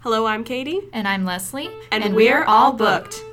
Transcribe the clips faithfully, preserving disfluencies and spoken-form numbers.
Hello, I'm Katie. And I'm Leslie. And, and we're, we're all booked.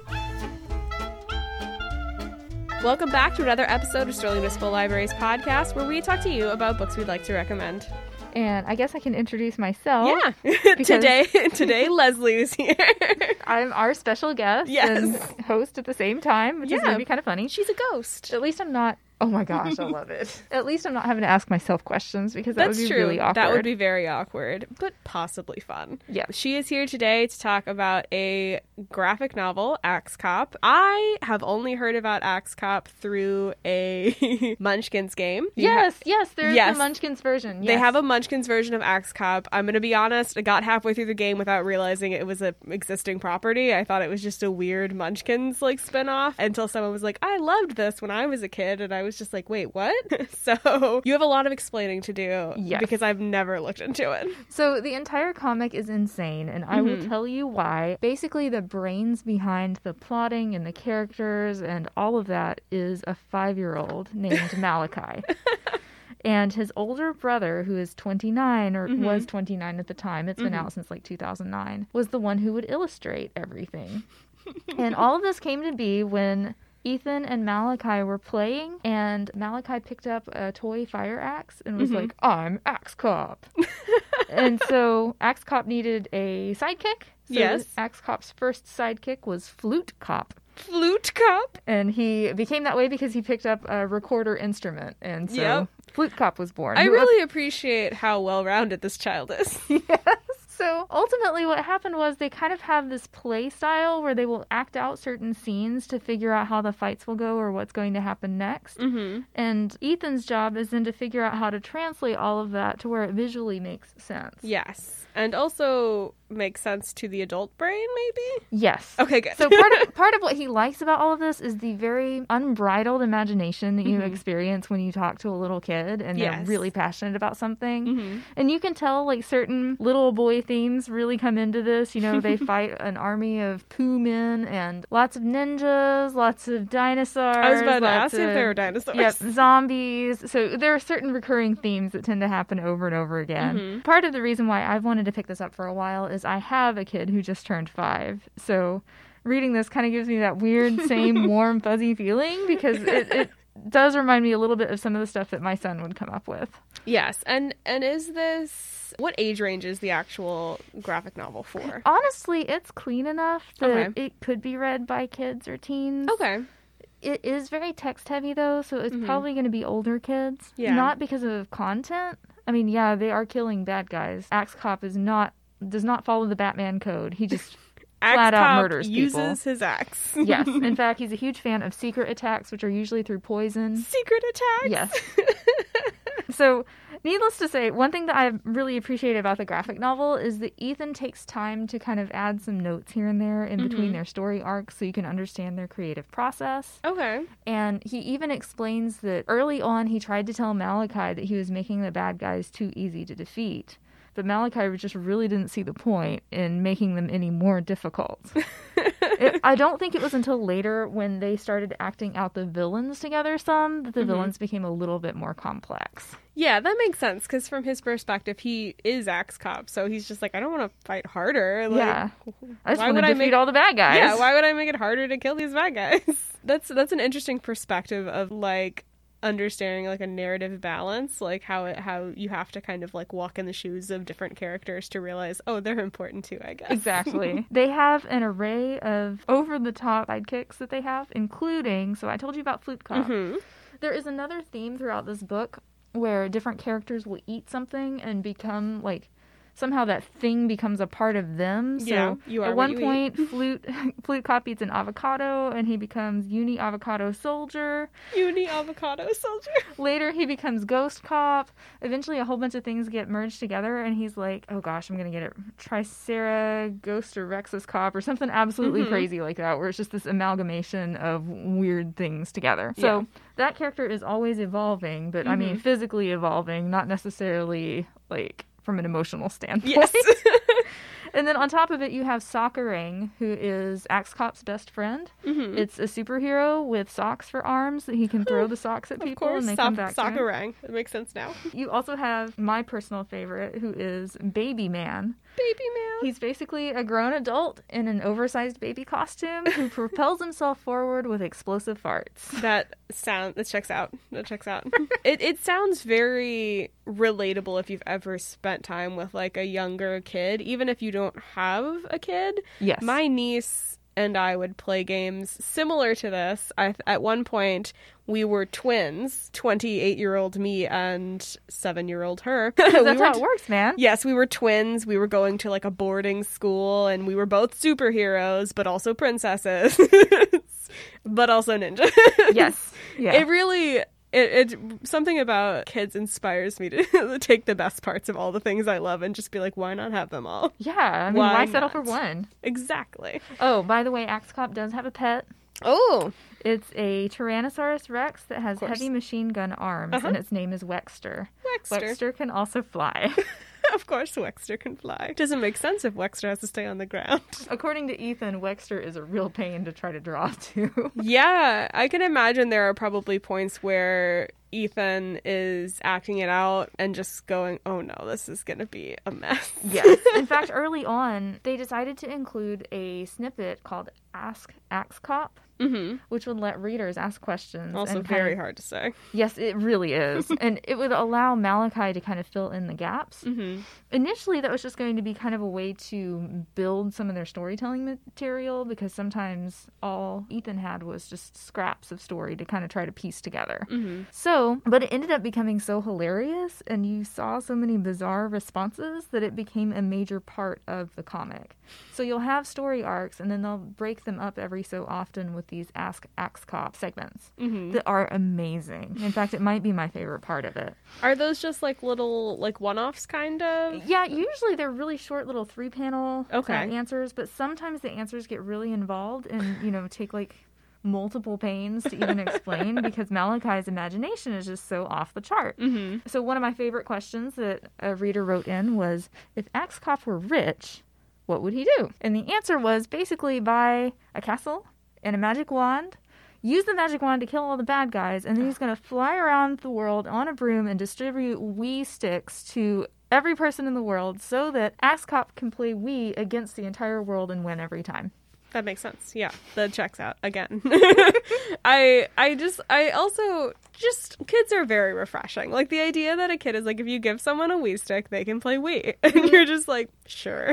Welcome back to another episode of Sterling Municipal Library's podcast, where we talk to you about books we'd like to recommend. And I guess I can introduce myself. Yeah. today, today Leslie is here. I'm our special guest yes. and host at the same time, which yeah. is maybe kind of funny. She's a ghost. At least I'm not... Oh my gosh, I love it. At least I'm not having to ask myself questions, because that That's would be true. really awkward. That would be very awkward, but possibly fun. Yeah. She is here today to talk about a graphic novel, Axe Cop. I have only heard about Axe Cop through a Munchkins game. Yes, ha- yes, there's yes. a Munchkins version. Yes. They have a Munchkins version of Axe Cop. I'm going to be honest, I got halfway through the game without realizing it was an existing property. I thought it was just a weird Munchkins like spinoff until someone was like, I loved this when I was a kid, and I was just like, wait, what? So you have a lot of explaining to do yes. because I've never looked into it. So the entire comic is insane, and I mm-hmm. will tell you why. Basically, the brains behind the plotting and the characters and all of that is a five-year-old named Malachi. And his older brother, who is twenty-nine, or mm-hmm. was twenty-nine at the time, it's been mm-hmm. out since like two thousand nine, was the one who would illustrate everything. And all of this came to be when Ethan and Malachi were playing, and Malachi picked up a toy fire axe and was mm-hmm. like, I'm Axe Cop. And so Axe Cop needed a sidekick. So yes. Axe Cop's first sidekick was Flute Cop. Flute Cop? And he became that way because he picked up a recorder instrument, and so yep. Flute Cop was born. I really appreciate how well-rounded this child is. Yes. So ultimately what happened was they kind of have this play style where they will act out certain scenes to figure out how the fights will go or what's going to happen next. Mm-hmm. And Ethan's job is then to figure out how to translate all of that to where it visually makes sense. Yes. And also makes sense to the adult brain, maybe? Yes. Okay, good. So part of, part of what he likes about all of this is the very unbridled imagination that you mm-hmm. experience when you talk to a little kid and yes. they're really passionate about something. Mm-hmm. And you can tell, like, certain little boy themes really come into this. You know, they fight an army of poo men and lots of ninjas, lots of dinosaurs. I was about to ask of, if there were dinosaurs. Yep, zombies. So there are certain recurring themes that tend to happen over and over again. Mm-hmm. Part of the reason why I've wanted to pick this up for a while is I have a kid who just turned five. So reading this kind of gives me that weird, same warm, fuzzy feeling because it, it does remind me a little bit of some of the stuff that my son would come up with. Yes. And, and is this... What age range is the actual graphic novel for? Honestly, it's clean enough that okay. it could be read by kids or teens. Okay. It is very text-heavy, though, so it's mm-hmm. probably going to be older kids. Yeah. Not because of content. I mean, yeah, they are killing bad guys. Axe Cop is not does not follow the Batman code. He just flat out murders people. Uses his axe. Yes. In fact, he's a huge fan of secret attacks, which are usually through poison. Secret attacks? Yes. So, needless to say, one thing that I really appreciate about the graphic novel is that Ethan takes time to kind of add some notes here and there in mm-hmm. between their story arcs so you can understand their creative process. Okay. And he even explains that early on he tried to tell Malachi that he was making the bad guys too easy to defeat. But Malachi just really didn't see the point in making them any more difficult. it, I don't think it was until later when they started acting out the villains together some that the mm-hmm. villains became a little bit more complex. Yeah, that makes sense, because from his perspective, he is Axe Cop, so he's just like, I don't want to fight harder. Like, yeah, I just why want would to I defeat make... all the bad guys. Yeah, why would I make it harder to kill these bad guys? That's that's an interesting perspective of, like, understanding like a narrative balance, like how it how you have to kind of like walk in the shoes of different characters to realize, oh, they're important too, I guess. Exactly. They have an array of over-the-top sidekicks that they have, including, so I told you about Flute Cop. Mm-hmm. There is another theme throughout this book where different characters will eat something and become like somehow that thing becomes a part of them. So yeah, you are at one point, eat. Flute Flute Cop eats an avocado, and he becomes Uni Avocado Soldier. Uni Avocado Soldier. Later, he becomes Ghost Cop. Eventually, a whole bunch of things get merged together, and he's like, oh gosh, I'm going to get it. Tricera Ghost or Rexus Cop or something absolutely mm-hmm. crazy like that, where it's just this amalgamation of weird things together. So yeah. that character is always evolving, but mm-hmm. I mean physically evolving, not necessarily like from an emotional standpoint. Yes. And then on top of it, you have Sakurang, who is Axe Cop's best friend. Mm-hmm. It's a superhero with socks for arms that he can throw the socks at people and they Sa- come back Sakurang. to him. It makes sense now. You also have my personal favorite, who is Baby Man. Baby man. He's basically a grown adult in an oversized baby costume who propels himself forward with explosive farts. That sound that checks out. That checks out. it it sounds very relatable if you've ever spent time with like a younger kid, even if you don't have a kid. Yes. My niece and I would play games similar to this. I, at one point, we were twins, twenty-eight-year-old me and seven-year-old her. That's we how t- it works, man. Yes, we were twins. We were going to like a boarding school, and we were both superheroes, but also princesses, but also ninjas. Yes. Yeah. It really... It, it something about kids inspires me to take the best parts of all the things I love and just be like, why not have them all? Yeah, I mean, Why why, settle not? for one? Exactly. Oh, by the way, Axe Cop does have a pet. Oh, It's a Tyrannosaurus Rex that has course. heavy machine gun arms, Uh-huh. and its name is Wexter. Wexter. Wexter can also fly. Of course, Wexter can fly. Doesn't make sense if Wexter has to stay on the ground. According to Ethan, Wexter is a real pain to try to draw to. Yeah, I can imagine there are probably points where Ethan is acting it out and just going, oh no, this is going to be a mess. Yes. In fact, early on, they decided to include a snippet called Ask Axe Cop, Mm-hmm. which would let readers ask questions. Also and kind very of- hard to say. Yes, it really is. And it would allow Malachi to kind of fill in the gaps. Mm-hmm. Initially, that was just going to be kind of a way to build some of their storytelling material, because sometimes all Ethan had was just scraps of story to kind of try to piece together. Mm-hmm. So, but it ended up becoming so hilarious, and you saw so many bizarre responses that it became a major part of the comic. So you'll have story arcs, and then they'll break them up every so often with these Ask Axe Cop segments Mm-hmm. that are amazing. In fact, it might be my favorite part of it. Are those just like little, like one-offs kind of? Yeah, usually they're really short little three-panel Okay. uh, answers, but sometimes the answers get really involved and, you know, take like multiple pains to even explain because Malachi's imagination is just so off the chart. Mm-hmm. So one of my favorite questions that a reader wrote in was, if Axe Cop were rich, what would he do? And the answer was basically buy a castle and a magic wand, use the magic wand to kill all the bad guys, and then he's going to fly around the world on a broom and distribute Wii sticks to every person in the world so that Axe Cop can play Wii against the entire world and win every time. That makes sense. Yeah, that checks out again. I I just I also just kids are very refreshing. Like the idea that a kid is like, if you give someone a Wii stick, they can play Wii, and you're just like, sure,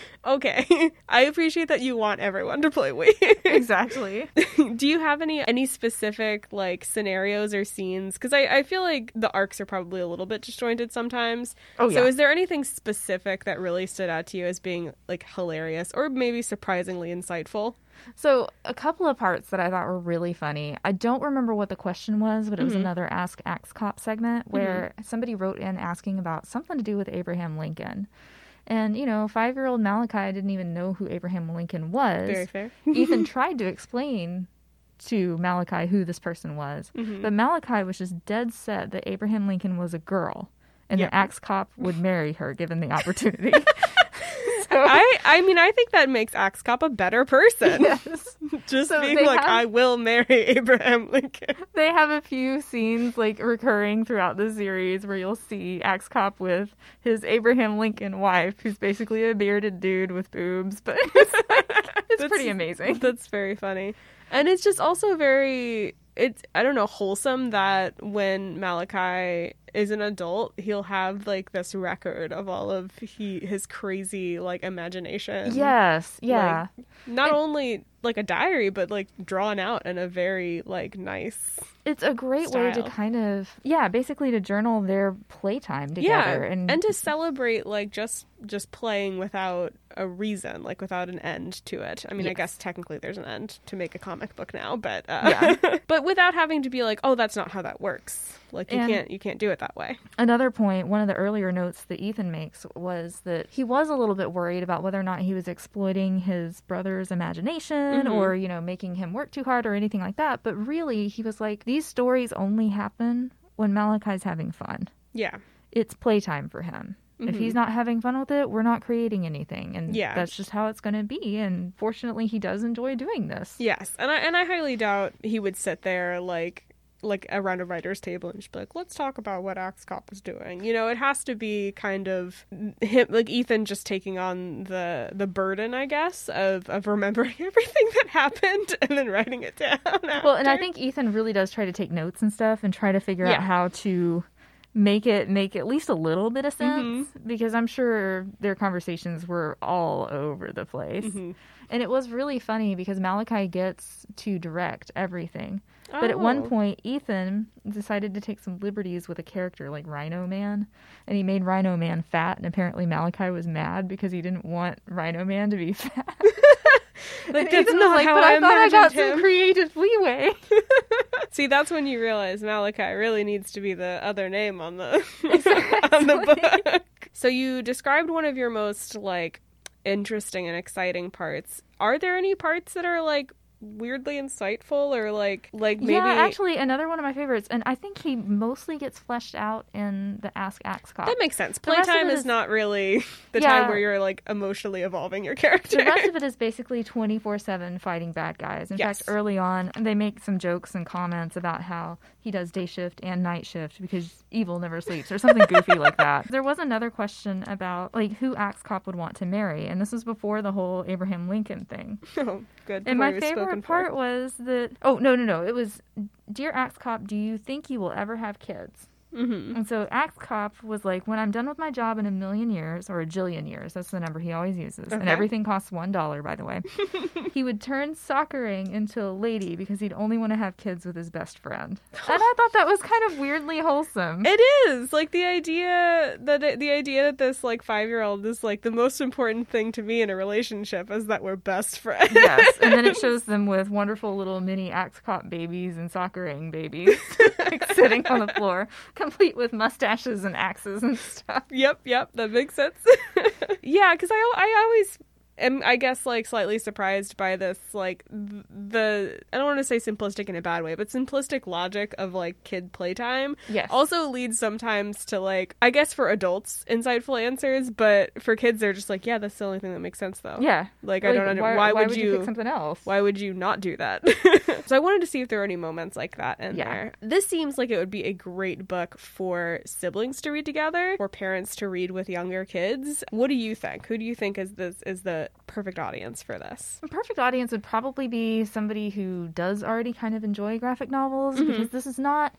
okay. I appreciate that you want everyone to play Wii. Exactly. Do you have any any specific like scenarios or scenes? Because I I feel like the arcs are probably a little bit disjointed sometimes. Oh, So yeah. is there anything specific that really stood out to you as being like hilarious or maybe surprisingly insightful? So a couple of parts that I thought were really funny. I don't remember what the question was, but it was Mhm. another Ask Axe Cop segment where somebody wrote in asking about something to do with Abraham Lincoln. And, you know, five-year-old Malachi didn't even know who Abraham Lincoln was. Very fair. Ethan tried to explain to Malachi who this person was, Mhm. but Malachi was just dead set that Abraham Lincoln was a girl and Yeah. that Axe Cop would marry her given the opportunity. So, I I mean I think that makes Axe Cop a better person. yes. Just So being they like, have- I will marry Abraham Lincoln. They have a few scenes like recurring throughout the series where you'll see Axe Cop with his Abraham Lincoln wife, who's basically a bearded dude with boobs, but it's, it's That's- pretty amazing. That's very funny. And it's just also very, it's, I don't know, wholesome that when Malachi is an adult, he'll have like this record of all of he his crazy like imagination. Yes, yeah. Not And- only like a diary, but like drawn out in a very like nice. It's a great way to Style. kind of, yeah, basically to journal their playtime together. Yeah, and, and to celebrate like just just playing without a reason, like without an end to it. I mean, I Yes. guess technically there's an end to make a comic book now, but uh, Yeah. but without having to be like, oh, that's not how that works. Like you And- can't you can't do it that way. Another point, one of the earlier notes that Ethan makes was that he was a little bit worried about whether or not he was exploiting his brother's imagination Mhm. or, you know, making him work too hard or anything like that. But really, he was like, these stories only happen when Malachi's having fun. Yeah, It's playtime for him. If he's not having fun with it, we're not creating anything. And Yeah. that's just how it's going to be. And fortunately, he does enjoy doing this. yes, and I and I highly doubt he would sit there like like around a writer's table and just be like, let's talk about what Axe Cop is doing. You know, it has to be kind of him, like Ethan just taking on the the burden, I guess, of, of remembering everything that happened and then writing it down after. Well, and I think Ethan really does try to take notes and stuff and try to figure Yeah. out how to make it make at least a little bit of sense, Mm-hmm. because I'm sure their conversations were all over the place. Mm-hmm. And it was really funny because Malachi gets to direct everything. But at one Oh. point, Ethan decided to take some liberties with a character like Rhino Man, and he made Rhino Man fat, and apparently Malachi was mad because he didn't want Rhino Man to be fat. Like, And that's Ethan was not like, how but I I thought I got imagined some him." creative leeway. See, that's when you realize Malachi really needs to be the other name on the on the book. So you described one of your most like interesting and exciting parts. Are there any parts that are like weirdly insightful or like like maybe Yeah, actually, another one of my favorites, and I think he mostly gets fleshed out in the Ask Axe Cop. that makes sense. The rest of Playtime it is is- not really the Yeah. time where you're like emotionally evolving your character. The rest of it is basically twenty-four seven fighting bad guys. In Yes. fact, early on, they make some jokes and comments about how he does day shift and night shift because evil never sleeps or something goofy like that. There was another question about like who Axe Cop would want to marry, and this was before the whole Abraham Lincoln thing. Oh, good. And Before my he was spoken favorite for. part was that oh no no no it was, dear Axe Cop, do you think you will ever have kids? Mhm. And so Axe Cop was like, when I'm done with my job in a million years, or a jillion years, that's the number he always uses, and Okay. everything costs one dollar, by the way, he would turn soccering into a lady because he'd only want to have kids with his best friend. And I thought that was kind of weirdly wholesome. It is like the idea that it, the idea that this like five year old is like the most important thing to me in a relationship is that we're best friends. Yes, and then it shows them with wonderful little mini Axe Cop babies and soccering babies like, sitting on the floor, complete with mustaches and axes and stuff. Yep, yep, that makes sense. Yeah, because I I always am, I guess, like slightly surprised by this, like th- the I don't want to say simplistic in a bad way, but simplistic logic of like kid playtime. Yes. Also leads sometimes to like I guess for adults insightful answers, but for kids they're just like, yeah, that's the only thing that makes sense though. Yeah. Like, I don't under- why, why why would would you- pick something else? Why would you not do that? So I wanted to see if there were any moments like that in Yeah. there. This seems like it would be a great book for siblings to read together, or parents to read with younger kids. What do you think? Who do you think is this is the perfect audience for this? A perfect audience would probably be somebody who does already kind of enjoy graphic novels, Mm-hmm. because this is not.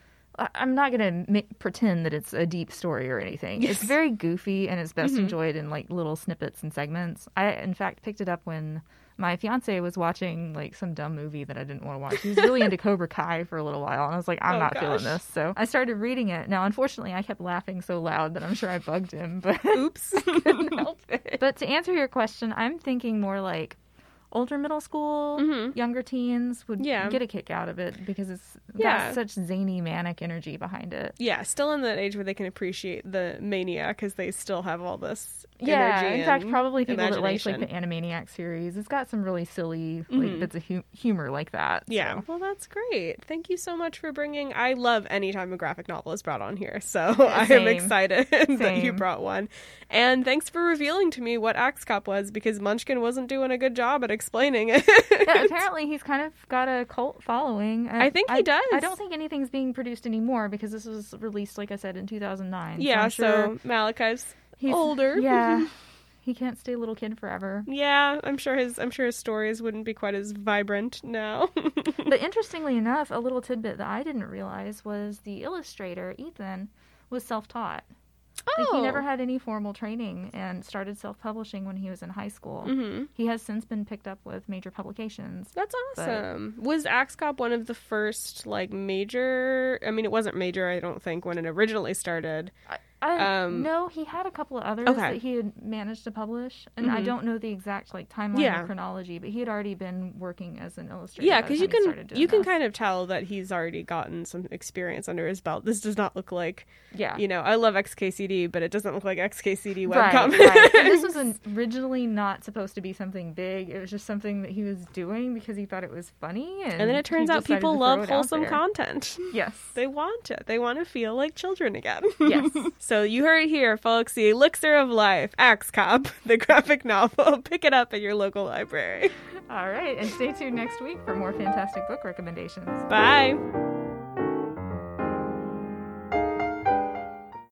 I- I'm not going to ma- pretend that it's a deep story or anything. Yes. It's very goofy and it's best Mhm. enjoyed in like little snippets and segments. I, in fact, picked it up when my fiance was watching like some dumb movie that I didn't want to watch. He was really into Cobra Kai for a little while, and I was like, I'm Oh, not gosh. feeling this. So I started reading it. Now, unfortunately, I kept laughing so loud that I'm sure I bugged him, but Oops. couldn't help it. But to answer your question, I'm thinking more like older middle school, Mhm. younger teens would Yeah. get a kick out of it because it's Yeah. got such zany, manic energy behind it. Yeah, still in that age where they can appreciate the mania because they still have all this Yeah, energy in fact, and probably people that like like imagination. the Animaniacs series. It's got some really silly like Mhm. bits of hu- humor like that. Yeah. so. Well, that's great. Thank you so much for bringing. I love any time a graphic novel is brought on here, so I am Same. excited that you Same. brought one. And thanks for revealing to me what Axe Cop was, because Munchkin wasn't doing a good job at explaining it. Yeah, apparently he's kind of got a cult following. I think he does. I don't think anything's being produced anymore because this was released, like I said, in two thousand nine. Yeah, I'm sure so Malachi's he's older. Yeah, he can't stay a little kid forever. Yeah, I'm sure his I'm sure his stories wouldn't be quite as vibrant now. But interestingly enough, a little tidbit that I didn't realize was the illustrator, Ethan, was self-taught. Like, Oh. he never had any formal training and started self-publishing when he was in high school. Mm-hmm. He has since been picked up with major publications. That's But- awesome. Was Axe Cop one of the first like major? I mean, it wasn't major, I don't think, when it originally started. I, Um, no, he had a couple of others Okay. that he had managed to publish, and I Mhm. don't know the exact like timeline Yeah. or chronology, but he had already been working as an illustrator. Yeah, by the because you time he can started doing you can this. kind of tell that he's already gotten some experience under his belt. This does not look like, yeah. you know, I love X K C D, but it doesn't look like X K C D Right, webcomics. right. And this was an- originally not supposed to be something big. It was just something that he was doing because he thought it was funny. And, And then it he turns out decided people to throw love it out wholesome there. content. Yes. They want it. They want to feel like children again. Yes. So you heard it here, folks. The Elixir of Life, Axe Cop, the graphic novel. Pick it up at your local library. All right. And stay tuned next week for more fantastic book recommendations. Bye.